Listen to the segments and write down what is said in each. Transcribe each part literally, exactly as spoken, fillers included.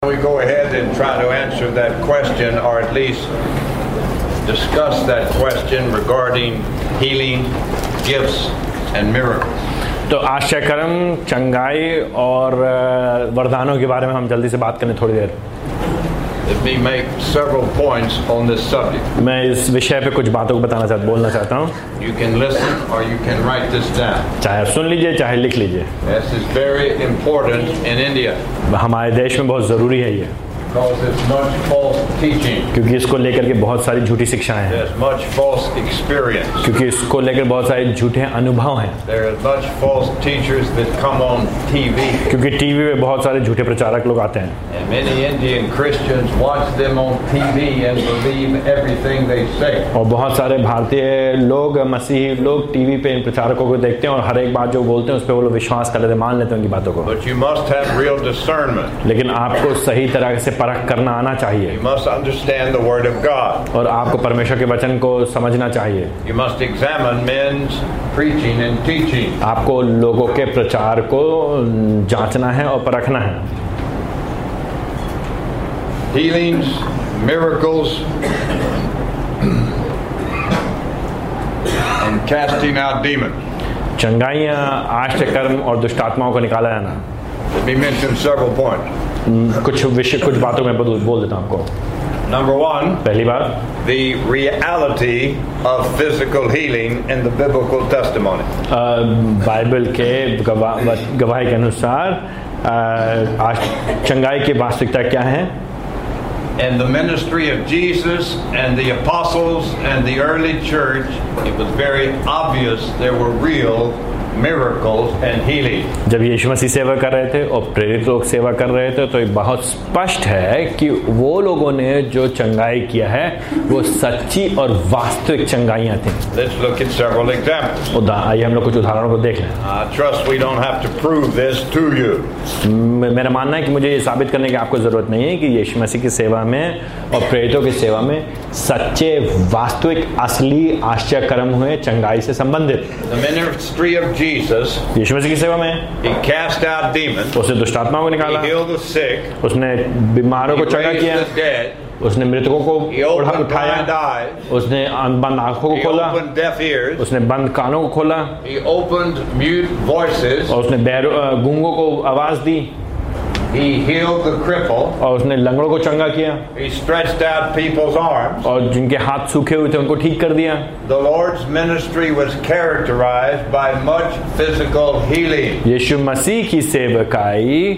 We go ahead and try to answer that question, or at least discuss that question regarding healing, gifts, and miracles. तो आश्चर्य कर्म, चंगाई और वरदानों के बारे में हम जल्दी से बात करें थोड़ी देर। Let me make several points on this subject. मैं इस विषय पे कुछ बातों को बताना चाहता बोलना चाहता हूँ। You can listen or you can write this down. चाहे आप सुन लीजिए चाहे लिख लीजिए। This is very important in India. हमारे देश में बहुत ज़रूरी है ये, Because there's much false teaching. क्योंकि इसको लेकर के बहुत सारी झूठी शिक्षाएं हैं, There's much false experience. क्योंकि इसको लेकर बहुत सारे झूठे अनुभव हैं, There are much false teachers that come on T V. क्योंकि टीवी पे बहुत सारे झूठे प्रचारक लोग आते हैं And many Indian Christians watch them on T V and believe everything they say. और बहुत सारे भारतीय लोग, मसीही लोग टीवी पे इन प्रचारकों को देखते हैं और हर एक बात जो बोलते हैं उस पर वो लोग विश्वास कर लेते, मान लेते हैं उनकी बातों को। But you must have real discernment. लेकिन आपको सही तरह से परख करना आना चाहिए You must understand the Word of God. और आपको परमेश्वर के वचन को समझना चाहिए। You must examine men's preaching and teaching. आपको लोगों के प्रचार को जांचना है और परखना है। Healings, miracles, and casting out demons. चंगाइयाँ, आश्चर्य कर्म और दुष्टात्माओं को निकाला जाना। Let me mention several points. कुछ विषय कुछ बातों में बोल बोल देता हूँ आपको। Number one, पहली बात, the reality of physical healing in the biblical testimony. Bible के गवाह गवाही के अनुसार चंगाई की वास्तविकता क्या है? In the ministry of Jesus and the apostles and the early church, it was very obvious there were real miracles and healing. जब यीशु मसीह सेवा कर रहे थे और प्रेरित लोग सेवा कर रहे थे तो ये बहुत स्पष्ट है कि वो लोगों ने जो चंगाई किया है वो सच्ची और वास्तविक चंगाइयाँ थी। Let's look at several examples. आइए हम लोग कुछ उदाहरणों को देख लें। I trust we don't have to prove this to you. मेरा मानना है कि मुझे ये साबित करने की आपको जरूरत नहीं है कि यीशु मसीह की सेवा में और प्रेरितों की सेवा में सच्चे वास्तविक असली आश्चर्य कर्म हुए चंगाई से संबंधित। The ministry of Jesus, यीशु मसीह की सेवा में he cast out demons, उसने दुष्टात्माओं को he निकाला, healed the sick, उसने बीमारों he को चंगा raised किया, the dead, उसने मृतकों को he opened उठाया, blind eyes, उसने बंद आंखों को he खोला, opened deaf ears, उसने बंद कानों को खोला he opened mute voices, और उसने बैरों गूंगों को आवाज दी he healed the cripple, और उसने लंगड़ों को चंगा किया he stretched out people's arms. और जिनके हाथ सूखे हुए थे उनको ठीक कर दिया। The Lord's ministry was characterized by much physical healing. यीशु मसीह की सेवकाई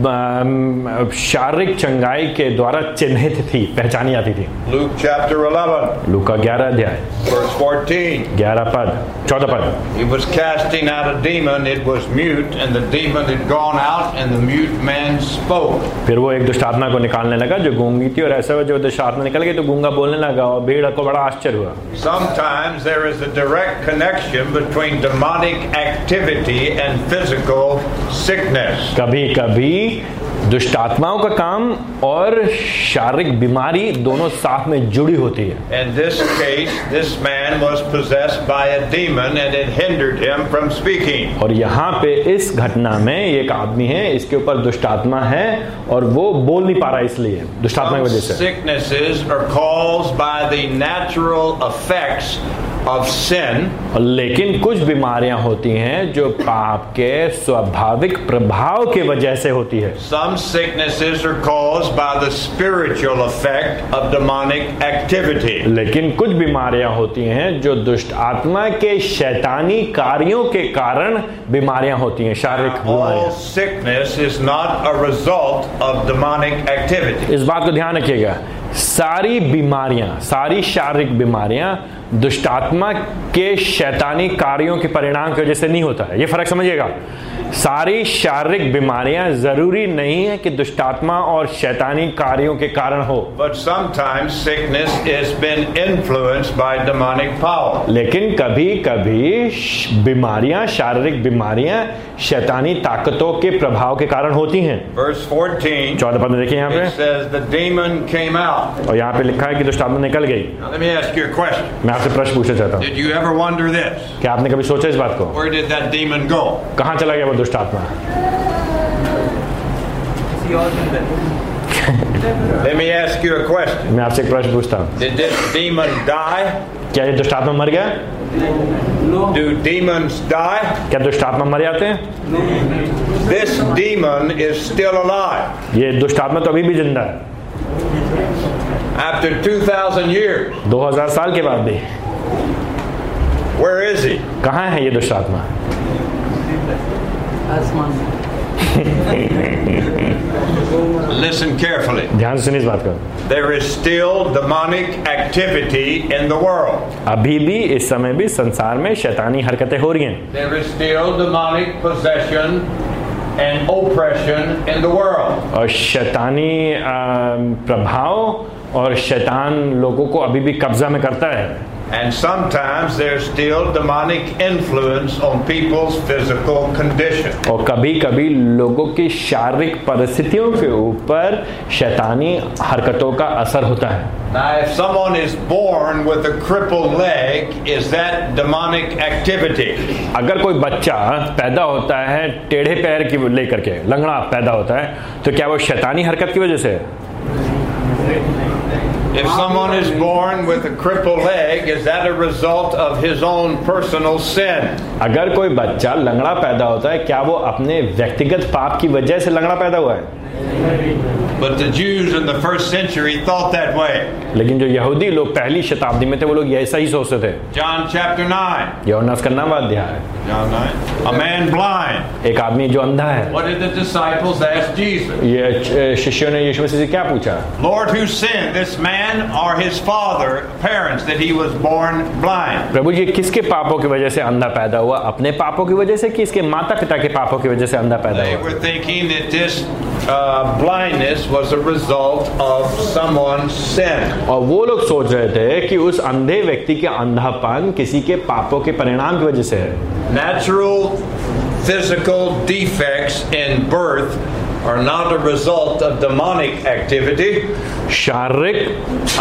शारीरिक चंगाई के द्वारा चिन्हित थी, पहचानी जाती थी। Luke chapter eleven, लूका ग्यारह अध्याय verse fourteen. ग्यारह पद चौदह पद, He was casting out a demon, it was mute, and the demon had gone out, and the mute man spoke. फिर वो एक दुष्टात्मा को निकालने लगा जो गूंगी थी और ऐसा जो दुष्टात्मा निकल गई तो गूंगा बोलने लगा और भीड़ को बड़ा आश्चर्य हुआ। Sometimes there is a direct connection between demonic activity and physical sickness. कभी कभी दुष्टात्माओं का काम और शारीरिक बीमारी दोनों साथ में जुड़ी होती है। In this case, this man was possessed by a demon and it hindered him from speaking. और यहाँ पे इस घटना में एक आदमी है, इसके ऊपर दुष्टात्मा है और वो बोल नहीं पा रहा, इसलिए दुष्टात्मा की वजह से। Sicknesses are caused by the natural effects of sin. लेकिन कुछ बीमारियां होती हैं जो पाप के स्वाभाविक प्रभाव के वजह से होती है। Some sicknesses are caused by the spiritual effect of demonic activity. लेकिन कुछ बीमारियां होती हैं जो दुष्ट आत्मा के शैतानी कार्यों के कारण बीमारियां होती हैं, शारीरिक All बीमारियां। sickness is not a result of demonic activity. इस बात को ध्यान रखिएगा, सारी बीमारियां, सारी शारीरिक बीमारियां दुष्टात्मा के शैतानी कार्यों के परिणाम की वजह से नहीं होता है। ये फर्क समझिएगा। सारी शारीरिक बीमारियां जरूरी नहीं है कि दुष्टात्मा और शैतानी कार्यों के कारण हो। But sometimes sickness has been influenced by demonic power. लेकिन कभी कभी बीमारियां, शारीरिक बीमारियां शैतानी ताकतों के प्रभाव के कारण होती हैं। Verse fourteen, चौदह पद में देखिए यहाँ it पे, says the demon came out. और यहाँ पे लिखा है कि दुष्टात्मा निकल गई। Now let me ask you a question. मैं आपसे प्रश्न पूछना चाहता हूँ, Did you ever wonder this? क्या आपने कभी सोचा इस बात को? Where did that demon go? कहाँ चला गया वो दुष्टात्मा? Let me ask you a question. मैं आपसे एक प्रश्न पूछता हूँ, Did this demon die? क्या ये दुष्ट आत्मा मर गया? Do demons die? क्या दुष्ट आत्मा मर जाते हैं? This demon is still alive. ये दुष्ट आत्मा तो अभी भी जिंदा है, After two thousand years. दो हज़ार साल के बाद भी। Where is he? कहाँ है ये दुष्ट आत्मा? Listen carefully. ध्यान से सुनिए इस बात को। There is still demonic activity in the world. अभी भी इस समय भी संसार में शैतानी हरकतें हो रही हैं। There is still demonic possession and oppression in the world. और शैतानी प्रभाव और शैतान लोगों को अभी भी कब्जा में करता है। And sometimes there's still demonic influence on people's physical condition. और कभी कभी लोगों की शारीरिक परिस्थितियों के ऊपर शैतानी हरकतों का असर होता है। Now, if someone is born with a crippled leg, is that demonic activity? अगर कोई बच्चा पैदा होता है टेढ़े पैर की लेकर के, लंगड़ा पैदा होता है, तो क्या वो शैतानी हरकत की वजह से है? If someone is born with a crippled leg, is that a result of his own personal sin? अगर कोई बच्चा लंगड़ा पैदा होता है, क्या वो अपने व्यक्तिगत पाप की वजह से लंगड़ा पैदा हुआ है? But the Jews in the first century thought that way. लेकिन जो यहूदी लोग पहली शताब्दी में थे, वो लोग ऐसा ही सोचते थे। John chapter nine. यूहन्ना उसका नौवां अध्याय। John nine. A man blind. एक आदमी जो अंधा है। What did the disciples ask Jesus? ये शिष्यों ने यीशु मसीह से क्या पूछा? Lord, who sinned, this man or his father, parents, that he was born blind? प्रभु जी, किसके पापों की वजह से अंधा पैदा हुआ? अपने पापों की वजह से कि इसके माता पिता के पापों की वजह से अंधा पैदा They हुआ? were thinking that this uh, blindness was a result of someone's sin. और वो लोग सोच रहे थे कि उस अंधे व्यक्ति के अंधापन किसी के पापों के परिणाम की वजह से है। Natural physical defects in birth are not a result of demonic activity. शारीरिक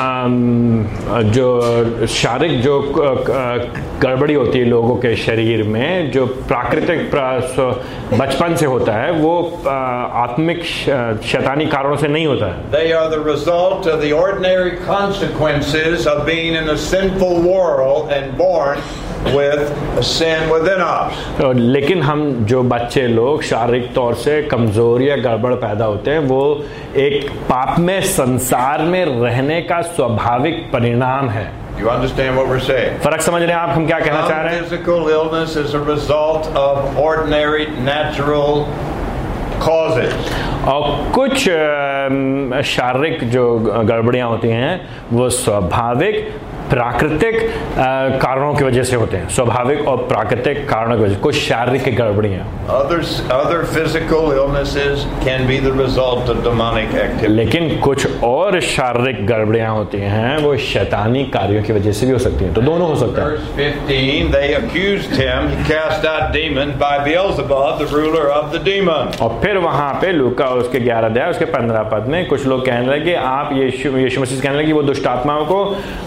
जो शारीरिक जो गड़बड़ी होती है लोगों के शरीर में, जो प्राकृतिक बचपन से होता है, वो आत्मिक शैतानी कारणों से नहीं होता है। They are the result of the ordinary consequences of being in a sinful world and born with a sin within us. लेकिन हम जो बच्चे लोग शारीरिक तौर से कमजोर या गड़बड़ पैदा होते हैं, वो एक पाप में संसार में रहने का स्वाभाविक परिणाम है। You understand what we're saying? फर्क समझ रहे हैं आप हम क्या कहना चाह रहे हैं? Physical illness is a result of ordinary natural causes. और कुछ शारीरिक जो गड़बड़ियां होती हैं वो स्वाभाविक प्राकृतिक कारणों की वजह से होते हैं। स्वाभाविक और प्राकृतिक कारणों की वजह से कुछ शारीरिक गड़बड़ियां। Others, other physical illnesses can be the result of demonic activity. लेकिन कुछ और शारीरिक गड़बड़ियां होती हैं वो शैतानी कार्यों की वजह से भी हो सकती हैं। तो दोनों हो सकता है। Verse fifteen, they accused him. He cast out demons by Beelzebub, the ruler of the demons. और फिर वहां पे लूका उसके ग्यारह अध्याय उसके पंद्रह पद में कुछ लोग कहने लगे, आप यीशु यीशु मसीह कहने लगे वो दुष्ट आत्माओं को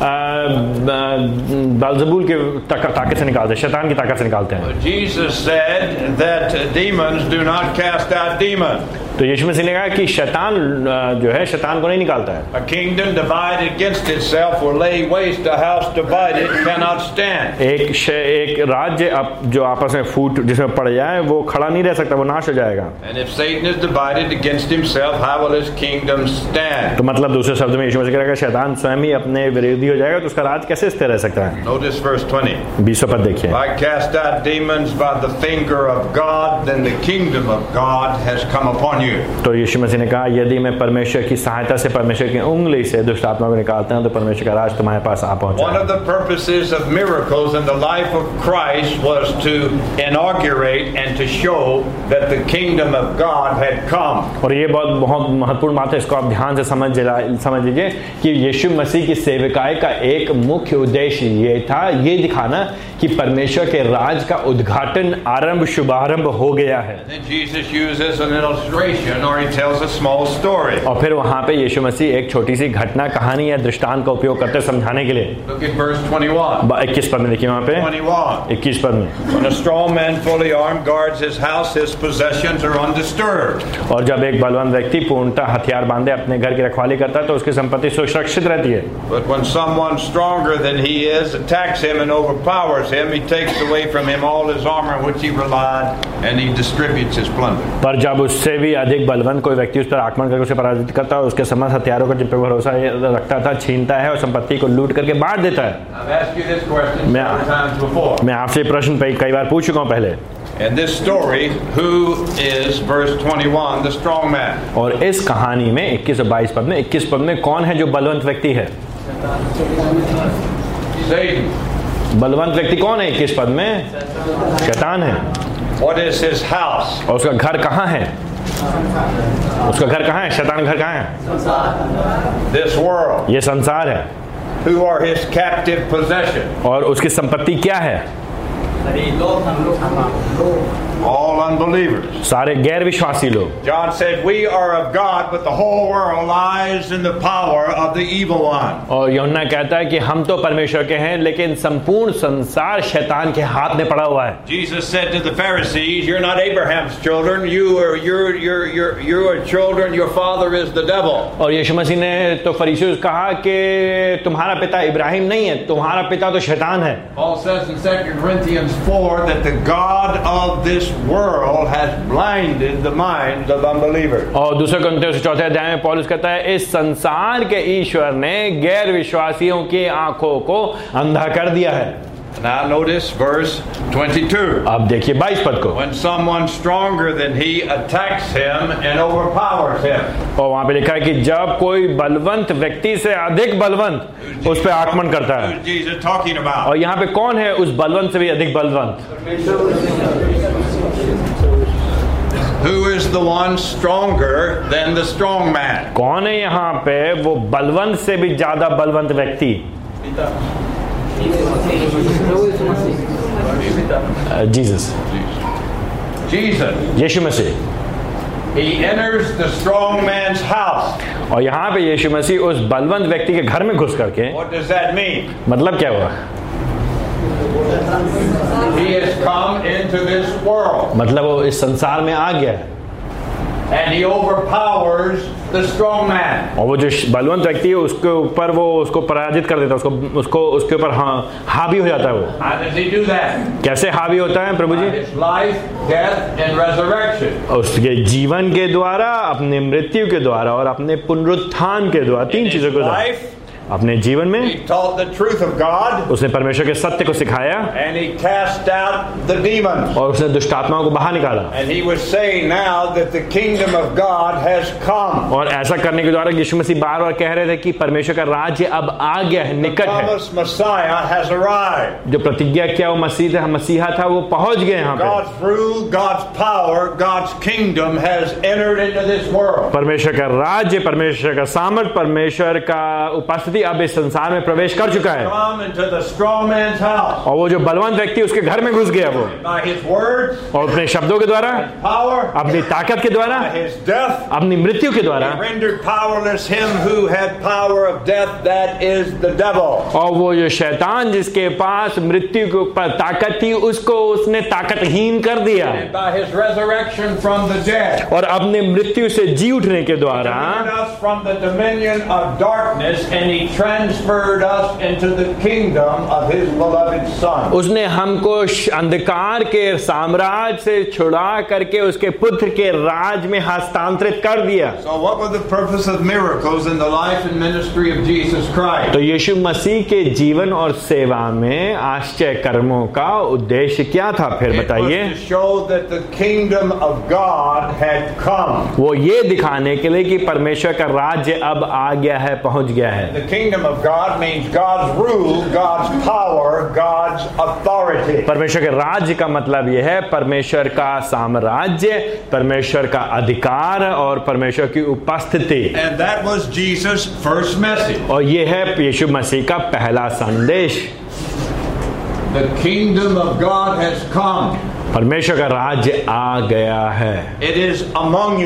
बेल्ज़ेबूल के ताकत से निकालते हैं, शैतान की ताकत से निकालते हैं। Jesus said that demons do not cast out demons. तो यीशु मसीह ने कहा कि शैतान जो है शैतान को नहीं निकालता है। A kingdom divided against itself will lay waste. A house divided cannot stand. एक एक राज्य अब जो आपस में फूट जिसमें पड़ जाए वो खड़ा नहीं रह सकता, वो नाश हो जाएगा। And if Satan is divided against himself, how will his kingdom stand? तो मतलब दूसरे शब्द में यीशु मसीह कह रहा है शैतान स्वयं ही अपने विरोधी हो जाएगा तो उसका राज कैसे स्थिर रह सकता है? Notice verse twenty. बीसवां पद देखिए। I cast out demons by the finger of God, then the kingdom of God has come upon you. तो यीशु मसीह ने कहा यदि मैं परमेश्वर की सहायता से परमेश्वर की उंगली से दुष्ट आत्मा को निकालता हूं तो परमेश्वर का राज तुम्हारे पास आ पहुंचा। One of the purposes of miracles in the life of Christ was to inaugurate and to show that the kingdom of God had come. और ये बहुत बहुत महत्वपूर्ण बात है, इसको आप ध्यान से समझ समझ लीजिए कि यीशु मसीह की सेवकाई का एक मुख्य उद्देश्य ये था, ये दिखाना कि परमेश्वर के राज का उद्घाटन आरंभ शुभारंभ हो गया है। And Jesus uses an illustration illustration or he tells a small story. और फिर वहाँ पे यीशु मसीह एक छोटी सी घटना कहानी या दृष्टांत का उपयोग करते समझाने के लिए। Look at verse twenty-one. इक्कीस पद में देखिए वहाँ पे twenty-one. इक्कीस पद में, When a strong man fully armed guards his house, his possessions are undisturbed. और जब एक बलवान व्यक्ति पूर्णतः हथियार बांधे अपने घर की रखवाली करता है तो उसकी संपत्ति सुरक्षित रहती है। But when someone stronger than he is attacks him and overpowers him, he takes away from him all his armor on which he relied, and he distributes his plunder. पर जब उससे भी अधिक बलवान कोई व्यक्ति उस पर आक्रमण करके उसे पराजित करता है, उसके समस्त हथियारों का जिन पर भरोसा रखता था छीनता है और संपत्ति को लूट करके बांट देता है। I've asked you this question several times before. मैं आपसे प्रश्न कई बार पूछ चुका हूँ पहले। In this story, who is verse twenty-one, the strong man? और इस कहानी में इक्कीस और बाईस पद में इक्कीस पद में कौन है जो बलवंत व्यक्ति है? Satan. बलवंत व्यक्ति कौन है इक्कीस पद में? शैतान है। What is his house? और उसका घर कहाँ है? उसका घर कहाँ है? शैतान घर कहाँ है? This world. ये संसार है। Who are his captive possession? और उसकी संपत्ति क्या है? All unbelievers. सारे गैर विश्वासी लोग। John said, "We are of God, but the whole world lies in the power of the evil one." और यूहन्ना कहता है कि हम तो परमेश्वर के हैं लेकिन संपूर्ण संसार शैतान के हाथ में पड़ा हुआ है। Jesus said to the Pharisees, "You're not Abraham's children. You are you're you're you're you are children. Your father is the devil." और यीशु मसीह ने तो फरीसियों से कहा कि तुम्हारा पिता इब्राहिम नहीं है, तुम्हारा पिता तो शैतान है। Paul says in Second Corinthians four that the God of this world has blinded the minds of unbelievers. और दूसरे कुरिन्थियों से चौथे अध्याय में पौलुस कहता है इस संसार के ईश्वर ने गैर विश्वासियों की आंखों को अंधा कर दिया है। Now notice verse twenty-two. अब देखिए बाईस पद को। When someone stronger than he attacks him and overpowers him. और वहां पे लिखा है कि जब कोई बलवंत व्यक्ति से अधिक बलवंत उस पर आक्रमण करता है। Who's Jesus talking about? और यहाँ पे कौन है उस बलवंत से भी अधिक Balwant? Who is the one stronger than the strong man? कौन है यहाँ पे वो बलवंत से भी ज्यादा बलवंत व्यक्ति? जीसस। Jesus. यीशु मसीह। He enters the strong man's house. और यहाँ पे यीशु मसीह उस बलवंत व्यक्ति के घर में घुस करके, What does that mean? मतलब क्या हुआ? He has come into this world. मतलब वो इस संसार में आ गया है। And he overpowers the strong man. और वो जो बलवंत व्यक्ति है उसके ऊपर वो उसको पराजित कर देता है, उसको उसको उसके ऊपर हाँ हावी हो जाता है वो। How does he do that? कैसे हावी होता है प्रभु जी? By his life, death, and resurrection. उसके जीवन के द्वारा, अपने मृत्यु के द्वारा और अपने पुनरुत्थान के द्वारा, तीन चीजों के द्वारा। अपने जीवन में He taught the truth of God. उसने परमेश्वर के सत्य को सिखाया And he cast out the demons. और उसने दुष्टात्माओं को बाहर निकाला। And he was saying now that the kingdom of God has come. और ऐसा करने के द्वारा यीशु मसीह बार बार कह रहे थे कि परमेश्वर का राज्य अब आ गया है, निकट है। Promised Messiah has arrived. जो प्रतिज्ञा किया वो मसीह था, मसीहा था, वो पहुंच गए यहाँ पे। God's rule, God's power, God's kingdom has entered into this world. परमेश्वर का राज्य, परमेश्वर का सामर्थ, परमेश्वर का उपस्थिति अब इस संसार में प्रवेश कर चुका है। Come into the strong man's house. और वो जो बलवंत व्यक्ति उसके घर में घुस गया वो, By his words, और अपने शब्दों के द्वारा, power, अपनी ताकत के द्वारा, by his death, अपनी मृत्यु के द्वारा, he rendered powerless him who had power of death, that is the devil. और वो जो शैतान जिसके पास मृत्यु के ऊपर ताकत थी उसको उसने ताकतहीन कर दिया। And by his resurrection from the dead, और अपने मृत्यु से जी उठने के द्वारा delivered us from the dominion of darkness, and he transferred us into the kingdom of his beloved Son. उसने हमको अंधकार के साम्राज्य से छुड़ा करके उसके पुत्र के राज में हस्तांतरित कर दिया। So what were the purpose of miracles in the life and ministry of Jesus Christ? तो यीशु मसीह के जीवन और सेवा में आश्चर्य कर्मों का उद्देश्य क्या था फिर बताइए? It was to show that the kingdom of God had come. वो ये दिखाने के लिए कि परमेश्वर का राज्य अब आ गया है, पहुंच गया है। The kingdom of God means God's rule, God's power, God's authority. परमेश्वर के राज्य का मतलब यह है परमेश्वर का साम्राज्य, परमेश्वर का अधिकार और परमेश्वर की उपस्थिति। And that was Jesus' first message. और यह है यीशु मसीह का पहला संदेश। The kingdom of God has come. परमेश्वर का राज्य आ गया है। It is among you.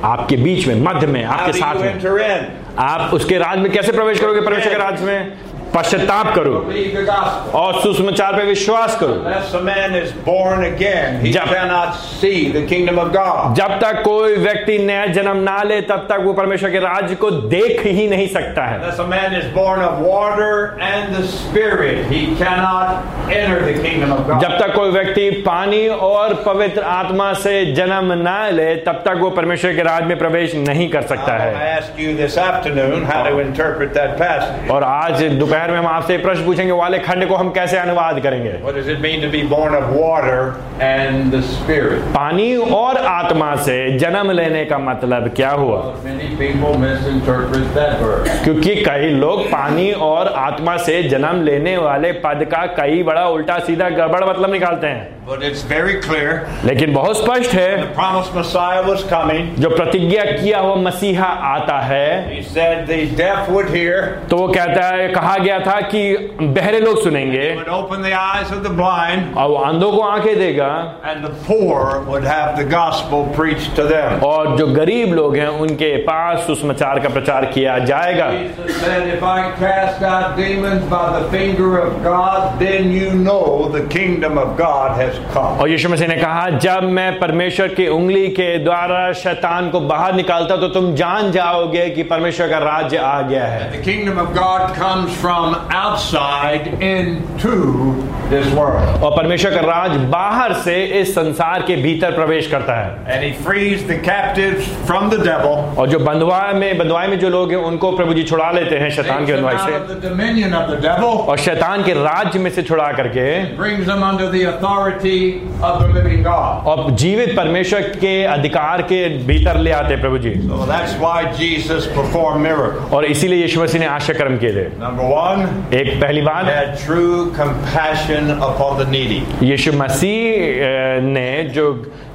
आपके बीच में, मध्य में, How आपके do साथ you में। enter in? आप उसके राज में कैसे प्रवेश करोगे? परमेश्वर के राज में पश्चाताप करो Believe the gospel. और सुसमाचार पे विश्वास करो। Unless a man is born again, he जब- cannot see the kingdom of God. जब तक कोई व्यक्ति नया जन्म ना ले तब तक वो परमेश्वर के राज्य को देख ही नहीं सकता है। Unless a man is born of water and the Spirit, he cannot enter the kingdom of God. जब तक कोई व्यक्ति पानी और पवित्र आत्मा से जन्म ना ले तब तक वो परमेश्वर के राज्य में प्रवेश नहीं कर सकता I है। ask you this afternoon how to interpret that passage. और आज दोपहर में हम आपसे प्रश्न पूछेंगे, वाले खंड को हम कैसे अनुवाद करेंगे? What does it mean to be born of water and the Spirit? पानी और आत्मा से जन्म लेने का मतलब क्या हुआ? Many people misinterpret that verse. क्योंकि कई लोग पानी और आत्मा से जन्म लेने वाले पद का कई बड़ा उल्टा सीधा गड़बड़ मतलब निकालते हैं। But it's very clear. लेकिन बहुत स्पष्ट है, The promised Messiah was coming. जो प्रतिज्ञा किया हुआ मसीहा आता है, He said the deaf would hear, तो वो कहता है, कहा गया था कि बहरे लोग सुनेंगे would open the eyes of the blind, और वो अंधों को आंखें देगा and the poor would have the gospel preached to them. और जो गरीब लोग हैं उनके पास सुसमाचार का प्रचार किया जाएगा। Jesus said, if I cast out demons by the finger of God, then you know the kingdom of God has come. और यीशु मसीह ने कहा, जब मैं परमेश्वर की उंगली के द्वारा शैतान को बाहर निकालता तो तुम जान जाओगे कि परमेश्वर का राज्य आ गया है। The kingdom of God comes from outside into this world. और परमेश्वर का राज बाहर से इस संसार के भीतर प्रवेश करता है। And he frees the captives from the devil. और जो बंधुआई में बंधुआई में जो लोग हैं उनको प्रभु जी छुड़ा लेते हैं शैतान Takes की them बंधुआई out से of the dominion of the devil. और शैतान के राज्य में से छुड़ा करके Brings them under the authority of the living God. और जीवित परमेश्वर के अधिकार के भीतर ले आते हैं प्रभु जी। So that's why Jesus performed miracles. और इसीलिए यीशु मसीह ने आश्चर्य कर्म किए थे। Number one, एक पहली बात, had true compassion upon the needy. यीशु मसीह अ, ने जो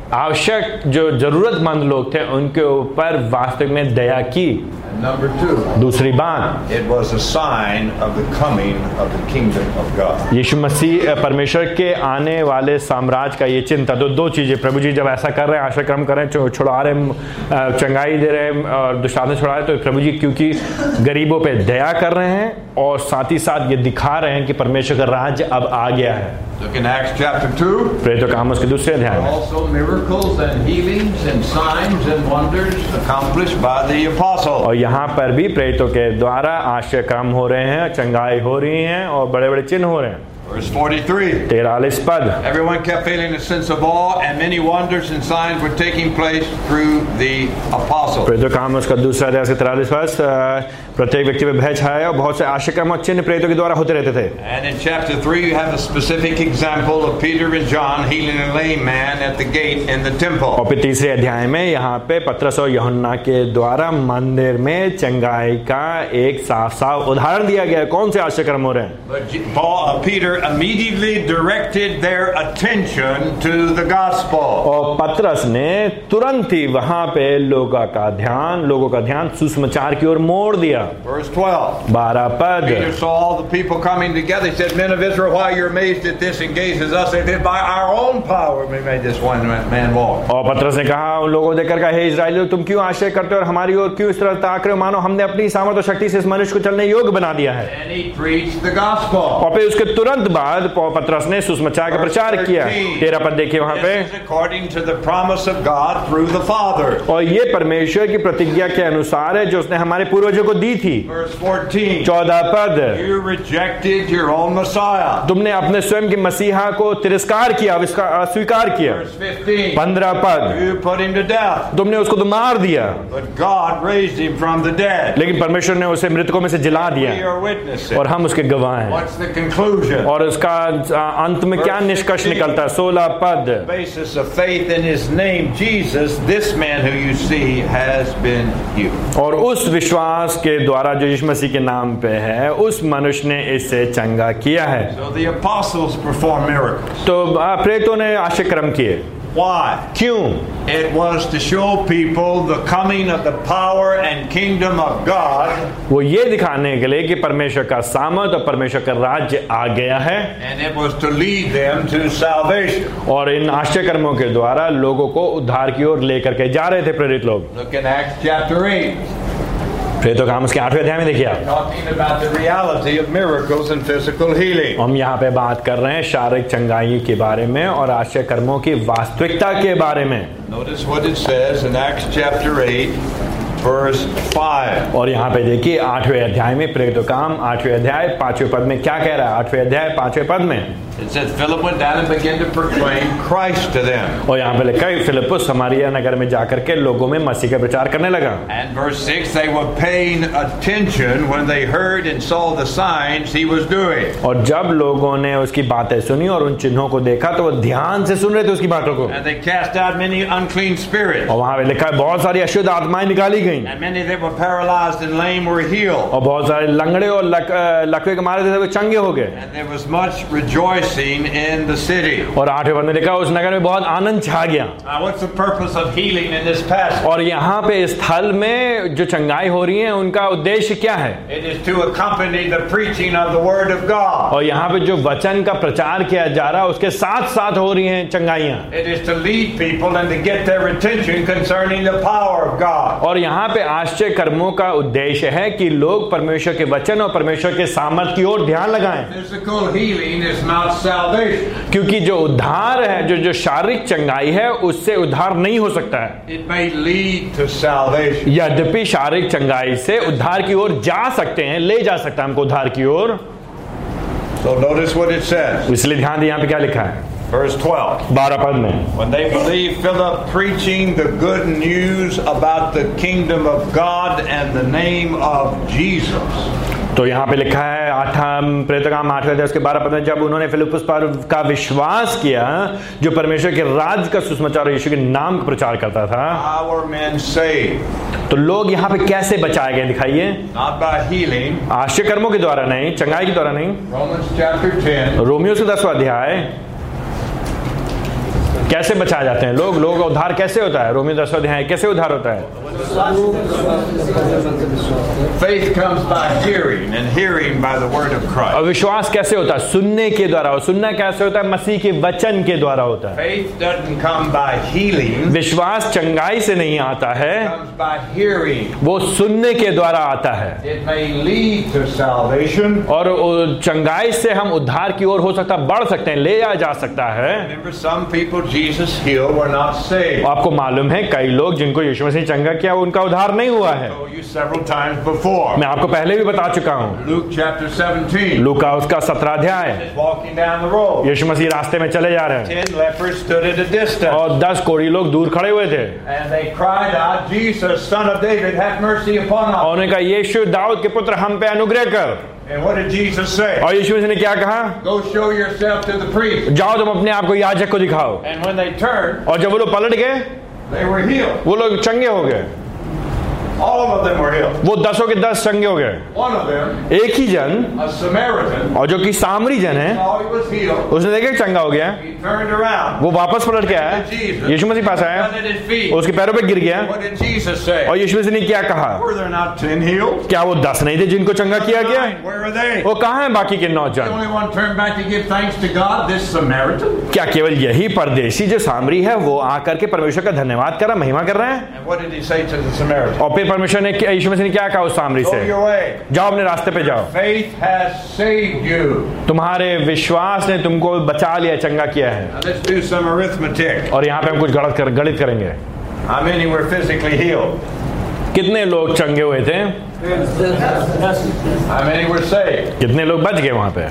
आवश्यक जो जरूरतमंद लोग थे उनके ऊपर वास्तव में दया की। And number two, दूसरी बात, it was a sign of the coming of the kingdom of God. यीशु मसीह परमेश्वर के आने वाले साम्राज्य का ये चिन्ह था। दो दो चीजें, प्रभु जी जब ऐसा कर रहे हैं, आश्रय क्रम कर रहे हैं, छुड़ा रहे हैं, चंगाई दे रहे हैं और दुष्टात्मा छुड़ा रहे हैं, तो प्रभु जी क्योंकि गरीबों पे दया कर रहे हैं और साथ ही साथ ये दिखा रहे हैं कि परमेश्वर का राज्य अब आ गया है। Look in Acts chapter two. प्रेरितों का काम उसके दूसरे अध्याय में Also miracles and healings and signs and wonders accomplished by the apostles. और यहाँ पर भी प्रेरितों के द्वारा आश्चर्य कर्म हो रहे हैं, चंगाई हो रही हैं और बड़े बड़े चिन्ह हो रहे हैं। Verse forty-three. तेरालीस पद, Everyone kept feeling a sense of awe, and many wonders and signs were taking place through the apostles. प्रेरितों का काम उसका दूसरा अध्याय से तेरालीस पद, प्रत्येक व्यक्ति में भय छाया और बहुत से आश्चर्य कर्म और चिन्ह प्रेरितों के द्वारा होते रहते थे। And in chapter three, you have a specific example of Peter and John healing a lame man at the gate in the temple. और फिर तीसरे अध्याय में यहाँ पे पतरस और यूहन्ना के द्वारा मंदिर में चंगाई का एक साफ साफ उदाहरण दिया गया है। कौन से आश्चर्य कर्म हो रहे हैं? But J- Paul, uh, Peter immediately directed their attention to the gospel. और पतरस ने तुरंत ही वहां पे लोगों का ध्यान लोगों का ध्यान सुसमाचार की ओर मोड़ दिया। Verse twelve. बारह पद, Peter saw all the people coming together. He said, Men of Israel, why you're amazed at this and gazes us? They did by our own power we made this one man walk. और पतरस ने कहा उन लोगों को देखकर कहा, हे इस्राएलियों, तुम क्यों आश्चर्य करते हो और हमारी ओर क्यों इस तरह ताक रहे हो, मानो हमने अपनी सामर्थ और शक्ति से इस मनुष्य को चलने योग्य बना दिया है। And he preached the gospel. और फिर उसके तुरंत बाद पतरस ने सुसमाचार का प्रचार किया। तेरह पद देखिए वहां पे, This is according to the promise of God through the Father. और ये परमेश्वर की प्रतिज्ञा के अनुसार है जो उसने हमारे पूर्वजों को दी थी। Verse fourteen. चौदह पद, You rejected your own Messiah. तुमने अपने स्वयं के मसीहा को तिरस्कार किया, इसका अस्वीकार किया। Verse fifteen. पंद्रह पद, You put him to death. तुमने उसको तो मार दिया, But God raised him from the dead. लेकिन परमेश्वर ने उसे मृतकों में से जिला We दिया are witnesses. और हम उसके गवाह हैं। What's the conclusion? और उसका आ, अंत में क्या निष्कर्ष निकलता है? सोलह पद, Basis of faith in his name, Jesus, this man who you see has been healed. और उस विश्वास के द्वारा जो यीशु मसीह के नाम पे है उस मनुष्य ने इससे चंगा किया है। So the apostles performed miracles. तो आ, प्रेरितों ने आश्चर्य कर्म किए। Why? क्यों? It was to show people the coming of the power and kingdom of God. वो ये दिखाने के लिए कि परमेश्वर का सामर्थ और परमेश्वर का राज्य आ गया है, And it was to lead them to salvation. और इन आश्चर्य कर्मों के द्वारा लोगों को उद्धार की ओर लेकर के जा रहे थे प्रेरित लोग। Look in Acts chapter eight. प्रेरितों का काम उसके आठवें अध्याय में देखिए आप। Talking about the reality of miracles and physical healing. हम यहाँ पे बात कर रहे हैं शारीरिक चंगाई के बारे में और आश्चर्य कर्मों की वास्तविकता के बारे में। Notice what it says in Acts chapter eight, verse five. और यहाँ पे देखिए आठवें अध्याय में, प्रेरितों का काम आठवें अध्याय पांचवें पद में क्या कह रहा है? आठवें अध्याय पांचवें पद में It says Philip went down and began to proclaim Christ to them. और यहाँ पे लिखा है फिलिप्पुस समारिया नगर में जाकर के लोगों में मसीह का प्रचार करने लगा। And verse six, they were paying attention when they heard and saw the signs he was doing. और जब लोगों ने उसकी बातें सुनी और उन चिन्हों को देखा तो वो ध्यान से सुन रहे थे उसकी बातों को। And they cast out many unclean spirits. और वहाँ पे लिखा है बहुत सारी अशुद्ध आत्माएं निकाली गईं। And many that were paralyzed and lame were healed. और बहुत सारे लंगड़े और लक, लकवे के मारे थे वो चंगे हो गए। And there was much rejoicing in the city. और आठवें पद में लिखा उस नगर में बहुत आनंद छा गया। Now, what's the purpose of healing in this passage? और यहाँ पे स्थल में जो चंगाई हो रही है उनका उद्देश्य क्या है? It is to accompany the preaching of the word of God. और यहाँ पे जो वचन का प्रचार किया जा रहा है उसके साथ साथ हो रही हैं चंगाइयाँ। It is to lead people and to get their attention concerning the power of God. और यहाँ पे आश्चर्य कर्मों का उद्देश्य है कि लोग परमेश्वर के वचन और परमेश्वर के सामर्थ की ओर ध्यान लगाएं। Physical healing is not salvation. क्योंकि जो उद्धार है, जो जो शारीरिक चंगाई है, उससे उद्धार नहीं हो सकता है। It may lead to salvation. यद्यपि शारीरिक चंगाई से उद्धार की ओर जा सकते हैं, ले जा सकता है हमको उद्धार की ओर। So notice what it says. इसलिए ध्यान दें यहाँ पे क्या लिखा है? Verse twelve. बारह पद में When they believed Philip preaching the good news about the kingdom of God and the name of Jesus. तो यहाँ पे लिखा है आठम प्रेरितों का काम आठवें अध्याय उसके बारह पद में, जब उन्होंने फिलिप्पुस पर का विश्वास किया जो परमेश्वर के राज्य का सुसमाचार और यीशु के नाम का प्रचार करता था। Our men saved. तो लोग यहाँ पे कैसे बचाए गए दिखाइए? Not by healing. आश्चर्य कर्मों के द्वारा नहीं, चंगाई के द्वारा नहीं। Romans chapter ten. रोमियो के दसवां अध्याय कैसे बचाए जाते हैं लोग? लोग उद्धार कैसे होता है? रोमियो दसवां अध्याय कैसे उद्धार होता है? Faith comes by hearing and hearing by the word of और Christ. विश्वास कैसे होता है? सुनने के द्वारा। और सुनना कैसे होता है? मसीह के वचन के द्वारा होता है। Faith doesn't come by healing. विश्वास चंगाई से नहीं आता है, It comes by hearing. वो सुनने के द्वारा आता है। It may lead to salvation. और चंगाई से हम उद्धार की ओर हो सकता है, बढ़ सकते हैं, ले जाया जा सकता है। Remember, some people Jesus healed were not saved. आपको मालूम है कई लोग जिनको यीशु मसीह ने चंगा किया उनका उद्धार नहीं हुआ है। I told you several times before. मैं आपको पहले भी बता चुका हूँ। Luke chapter seventeen. लूका उसका सत्रह अध्याय, Walking down the road. यीशु मसीह रास्ते में चले जा रहे हैं Ten lepers stood at a distance. और दस कोढ़ी लोग दूर खड़े हुए थे And they cried out, Jesus, son of David, have mercy upon us. और उन्होंने कहा यीशु दाऊद के पुत्र हम पे अनुग्रह कर। And what did Jesus say? और यीशु मसीह ने क्या कहा? Go show yourself to the priest. जाओ तुम अपने आप को याजक को दिखाओ। And when they turned, और जब वो लोग पलट गए they were healed. वो लोग चंगे हो गए। All of them were healed. वो दसों के दस चंगे हो गए। One of them, एक ही जन, a Samaritan, और जो कि सामरी जन है, saw he was healed. उसने देखा कि चंगा हो गया, He turned around. वो वापस पलट के आया, यीशु मसीह पास आया, Fell at his feet. उसके पैरों पे गिर गया। What did Jesus say? और यीशु मसीह ने क्या कहा? Were there not ten healed? क्या वो दस नहीं थे जिनको चंगा किया गया? Nine. Where are they? वो कहाँ हैं बाकी के नौ The जन? only one turned back to give thanks to God, this Samaritan. क्या केवल यही परदेशी जो सामरी है वो आकर के परमेश्वर का धन्यवाद कर रहा, महिमा कर रहा है? And what did he say to the Samaritan? और फिर परमेश्वर ने यीशु मसीह ने क्या कहा उस सामरी Go से? your way. जाओ अपने रास्ते पे जाओ, Faith has saved you. तुम्हारे विश्वास ने तुमको बचा लिया, चंगा किया है। Now let's do some arithmetic. और यहाँ पे हम कुछ गणित कर, गणित करेंगे। How many were physically healed? कितने लोग चंगे हुए थे? How many were saved? कितने लोग बच गए वहां पे?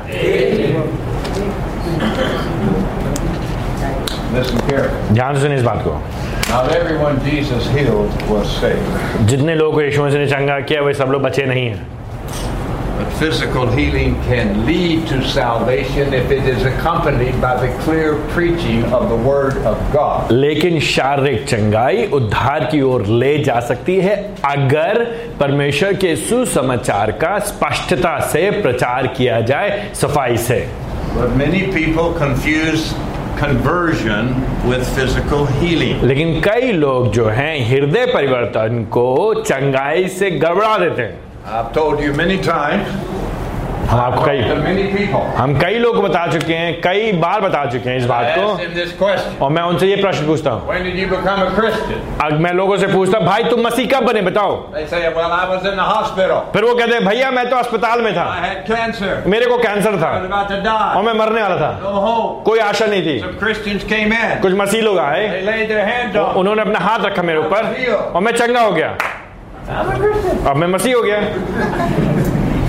Listen carefully. ध्यान से सुनिए इस बात को। Not everyone Jesus healed was saved. जितने लोगों को यीशु मसीह ने चंगा किया वे सब लोग बचे नहीं हैं। But physical healing can lead to salvation if it is accompanied by the clear preaching of the Word of God. लेकिन शारीरिक चंगाई उद्धार की ओर ले जा सकती है अगर परमेश्वर के सुसमाचार का स्पष्टता से प्रचार किया जाए, सफाई से। But many people confuse conversion with physical healing. लेकिन कई लोग जो हैं हृदय परिवर्तन को चंगाई से गड़बड़ा देते हैं. I've told you many times. हम आपको कई to many people. हम कई लोग को बता चुके हैं, कई बार बता चुके हैं इस I बात asked को, him this question. और मैं उनसे ये प्रश्न पूछता हूँ. When did you become a Christian? अब मैं लोगों से पूछता, भाई तुम मसीह कब बने बताओ? They say, well, I was in the hospital. फिर वो कहते हैं, भैया मैं तो अस्पताल में था, I had cancer. मेरे को कैंसर था I was about to die. और मैं मरने वाला था, No hope. कोई आशा नहीं थी. Some Christians came in. कुछ मसीह लोग आए, They laid their hands on me. उन्होंने अपना हाथ रखा मेरे ऊपर और मैं चंगा हो गया. I'm a Christian. अब मैं मसीह हो गया.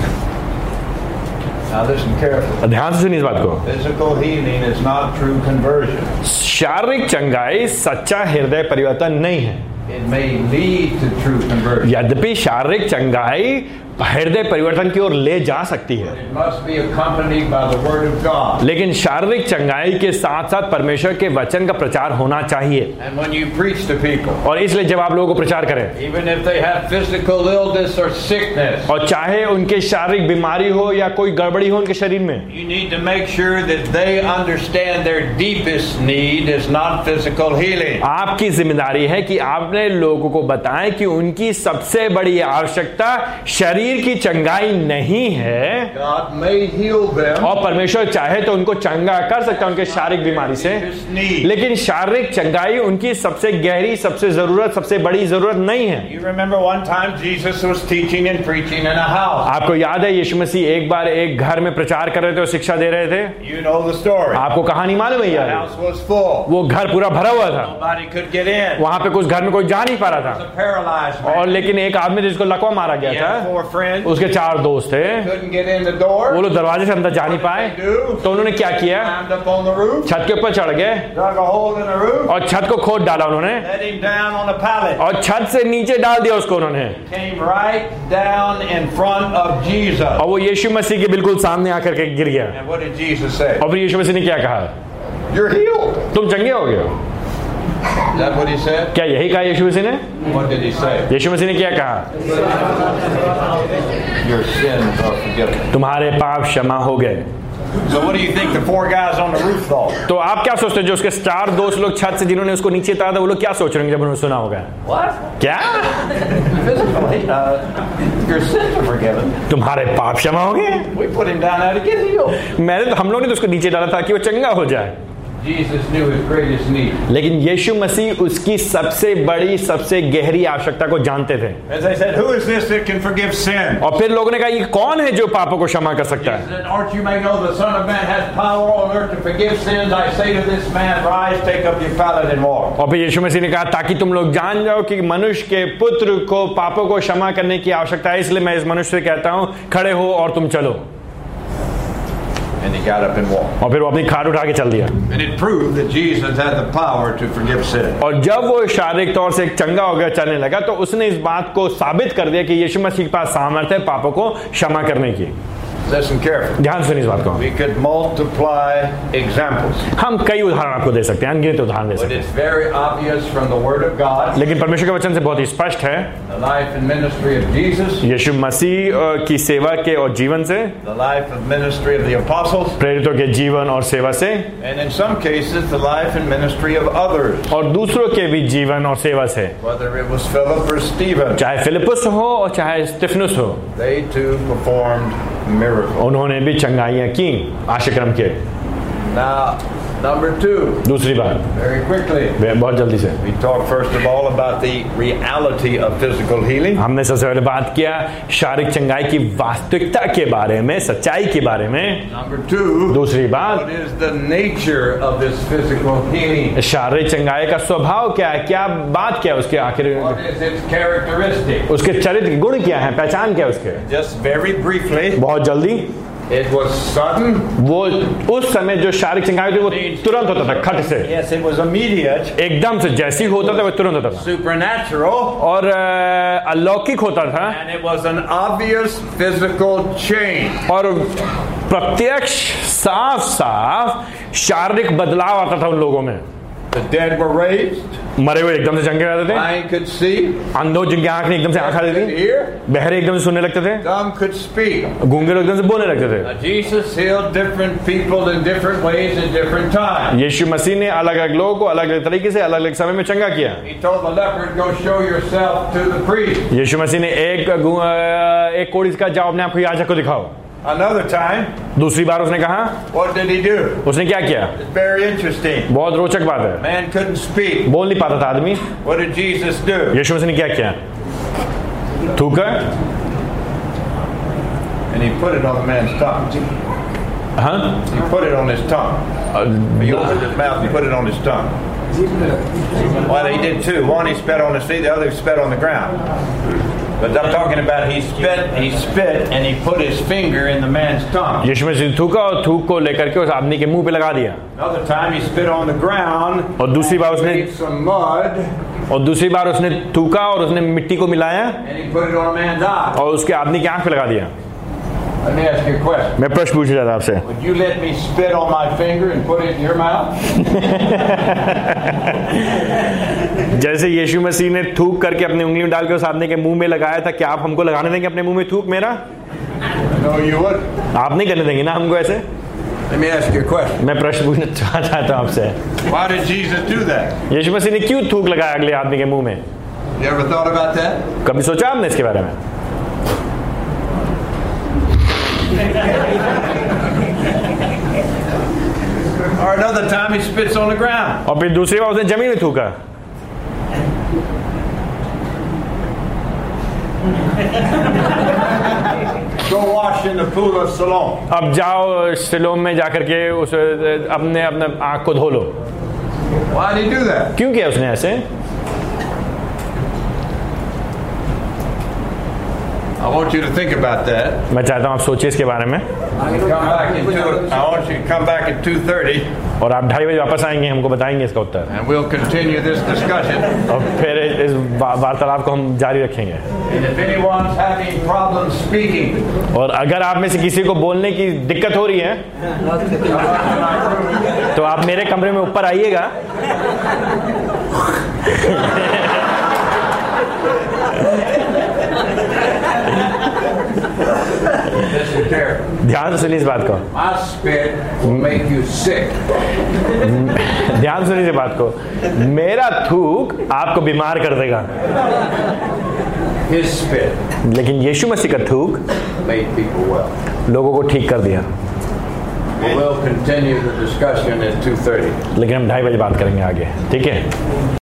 Now listen carefully. ध्यान से सुनिए इस बात को. Physical healing is not true conversion. शारीरिक चंगाई सच्चा हृदय परिवर्तन नहीं है. It may lead to true conversion. यद्यपि शारीरिक चंगाई हृदय परिवर्तन की ओर ले जा सकती है, It must be accompanied by the word of God. लेकिन शारीरिक चंगाई के साथ साथ परमेश्वर के वचन का प्रचार होना चाहिए. And when you preach to people, और इसलिए जब आप लोगों को प्रचार करें, even if they have physical illness or sickness, और चाहे उनके शारीरिक बीमारी हो या कोई गड़बड़ी हो उनके शरीर में, you need to make sure that they understand their deepest need is not physical healing. आपकी जिम्मेदारी है कि आपने लोगों को बताएं कि उनकी सबसे बड़ी आवश्यकता शरीर की चंगाई नहीं है. God may heal them. और परमेश्वर चाहे तो उनको चंगा कर सकता है उनके शारीरिक बीमारी से, लेकिन शारीरिक चंगाई उनकी सबसे गहरी, सबसे जरूरत, सबसे बड़ी जरूरत नहीं है. You remember one time Jesus was teaching and preaching in a house. आपको याद है यीशु मसीह एक बार एक घर में प्रचार कर रहे थे और शिक्षा दे रहे थे. You know the story. आपको कहानी मालूम है The यार. house was full. वो घर पूरा भरा हुआ था, Nobody could get in. वहां पे कुछ घर में कोई जा नहीं पा रहा He was था. a paralyzed man. और लेकिन एक आदमी जिसको लकवा मारा He गया had था, four friends. उसके चार दोस्त थे, Couldn't get in the door. वो लोग दरवाजे से अंदर जा नहीं पाए. तो उन्होंने क्या किया, Climbed up on the roof. छत के ऊपर चढ़ गए Dug a hole in the roof. और छत को खोद डाला उन्होंने, Let him down on a pallet. और छत से नीचे डाल दिया उसको उन्होंने. Came right down in front of Jesus. और वो यीशु मसीह के बिल्कुल सामने आकर के गिर गया. And what did Jesus say? और फिर यीशु मसीह ने क्या कहा, You're healed. तुम चंगे हो गए हो. Is that what he said? क्या यही कहा यीशु मसीह ने? What did he say? यीशु मसीह ने क्या कहा, Your sins are forgiven. तुम्हारे पाप क्षमा हो गए. So what do you think the four guys on the roof thought? तो आप क्या सोचते हैं जो उसके चार दोस्त लोग छत से जिन्होंने उसको नीचे उतारा था, वो लोग क्या सोच रहे हैं जब उन्होंने सुना होगा? What? क्या? Physically, uh, your sins are forgiven. तुम्हारे पाप क्षमा हो गए. We put हim down there to get healed. मैंने तो हम लोग ने तो उसको नीचे डाला था कि वो चंगा हो जाए. Jesus knew his greatest need. लेकिन यीशु मसीह उसकी सबसे बड़ी, सबसे गहरी आवश्यकता को जानते थे. As I said, who is this that can forgive sin? और फिर लोगों ने कहा ये कौन है जो पापों को क्षमा कर सकता Jesus है? said, aren't you may know the Son of Man has power on earth to forgive sins? I say to this man, rise, take up your pallet and walk. और फिर यीशु मसीह ने कहा ताकि तुम लोग जान जाओ कि मनुष्य के पुत्र को पापों को क्षमा करने की आवश्यकता है, इसलिए मैं इस मनुष्य से कहता हूं खड़े हो और तुम चलो. And he got up and walked. और फिर वो अपनी खाट उठा के चल दिया. And it proved that Jesus had the power to forgive sin. और जब वो शारीरिक तौर से चंगा हो गया, चलने लगा, तो उसने इस बात को साबित कर दिया कि यीशु मसीह के पास सामर्थ्य है पापों को क्षमा करने की. Listen carefully. ध्यान सुनिए इस बात को. We could multiply examples. हम कई उदाहरण आपको दे सकते हैं, अनगिनत उदाहरण दे But सकते हैं, it's very obvious from the Word of God, लेकिन परमेश्वर के वचन से बहुत ही स्पष्ट है the life and ministry of Jesus, यीशु मसीह अ, की सेवा के और जीवन से, the life and ministry of the apostles, प्रेरितों के जीवन और सेवा से, and in some cases the life and ministry of others, और दूसरों के भी जीवन और सेवा से, whether it was Philip or Stephen. चाहे फिलिपुस हो और चाहे स्तिफनुस हो, They too performed miracles. उन्होंने भी चंगाइयां की आश्रम के. Now, number two, दूसरी बात, very quickly, बहुत जल्दी से, we talked first of all about the reality of physical healing. हमने सबसे पहले बात किया शारीरिक चंगाई की वास्तविकता के बारे में, सच्चाई के बारे में. Number two, दूसरी बात, what is the nature of this physical healing? शारीरिक चंगाई का स्वभाव क्या है, क्या बात क्या है उसके, आखिर What is its characteristic? उसके चरित्र गुण क्या है, पहचान क्या है उसके. Just very briefly, बहुत जल्दी, it was sudden. वो उस समय जो शारीरिक चंगाई थी वो तुरंत होता था, खट से, Yes, it was immediate. एकदम से, जैसी होता था वो तुरंत होता था, Supernatural. और अ, अलौकिक होता था, And it was an obvious physical change. और प्रत्यक्ष साफ साफ शारीरिक बदलाव आता था उन लोगों में. The dead were raised. मरे हुए एकदम से चंगे हो जाते थे, Blind could see. अंधों जिनकी आंख नहीं एकदम से आंख आ Could जाती थी, hear. बहरे एकदम से सुनने लगते थे, Dumb could speak. गूंगे लोग एकदम से बोलने लगते थे। Now, Jesus healed different people in different ways at different times. यीशु मसीह ने अलग अलग लोगों को अलग अलग तरीके से अलग अलग समय में चंगा किया। He told the leopard, "Go show yourself to the priest." यीशु मसीह ने एक एक कोढ़ी का जाओ अपने आप को याजक को दिखाओ। Another time, दूसरी बार उसने कहा, what did he do? उसने क्या किया? It's very interesting. बहुत रोचक बात है। Man couldn't speak. बोल नहीं पाता था आदमी। What did Jesus do? यीशु मसीह ने क्या किया? थूका And he put it on the man's tongue. हाँ He put it on his tongue. He opened his mouth and put it on his tongue. Well, he did two. One, he spat on his feet. The other, he spat on the ground. But I'm talking about he spit, he spit, and he put his finger in the man's tongue. यीशु मसीह थूका और थूक को लेकर के उस आदमी के मुंह पे लगा दिया। Another time, he spit on the ground. और दूसरी बार उसने Made some mud, और दूसरी बार उसने थूका और उसने मिट्टी को मिलाया and he put it on a man's eye. और उसके आदमी की आंख पे लगा दिया। Let me ask you a question. मैं प्रश्न पूछ रहा था आपसे, Would you let me spit on my finger and put it in your mouth? जैसे यीशु मसीह ने थूक करके अपनी उंगली में डाल के उस आदमी के मुंह में लगाया था, क्या आप हमको लगाने देंगे अपने मुंह में थूक मेरा? No, you wouldn't. आप नहीं करने देंगे ना हमको ऐसे? Let me ask you a question. मैं प्रश्न पूछना चाहता था आपसे, Why did Jesus do that? यीशु मसीह ने क्यों थूक लगाया अगले आदमी के मुंह में? You ever thought about that? कभी सोचा आपने इसके बारे में? Or another time, he spits on the ground. और फिर दूसरी बार उसने जमीन में थूका। Go wash in the pool of Siloam. अब जाओ सिलोम में जाकर के उस अपने अपने आंख को धो लो। Why did he do that? क्यों किया उसने ऐसे? I want you to think about that. मैं चाहता हूँ आप सोचिए इसके बारे में। Come back in two, I want you to come back at two thirty, और आप ढाई बजे वापस आएंगे, हमको बताएंगे इसका उत्तर, and we'll continue this discussion. और फिर इस वा- वार्तालाप को हम जारी रखेंगे। And if anyone's having problems speaking, और अगर आप में से किसी को बोलने की दिक्कत हो रही है तो आप मेरे कमरे में ऊपर आइएगा। listen carefully. ध्यान से सुनिए इस बात को, My spit will make you sick. ध्यान से सुनिए इस बात को, मेरा थूक आपको बीमार कर देगा, His spit लेकिन यीशु मसीह का थूक made people well. लोगों को ठीक कर दिया। We'll continue the discussion at two thirty. लेकिन हम ढाई बजे बात करेंगे आगे, ठीक है?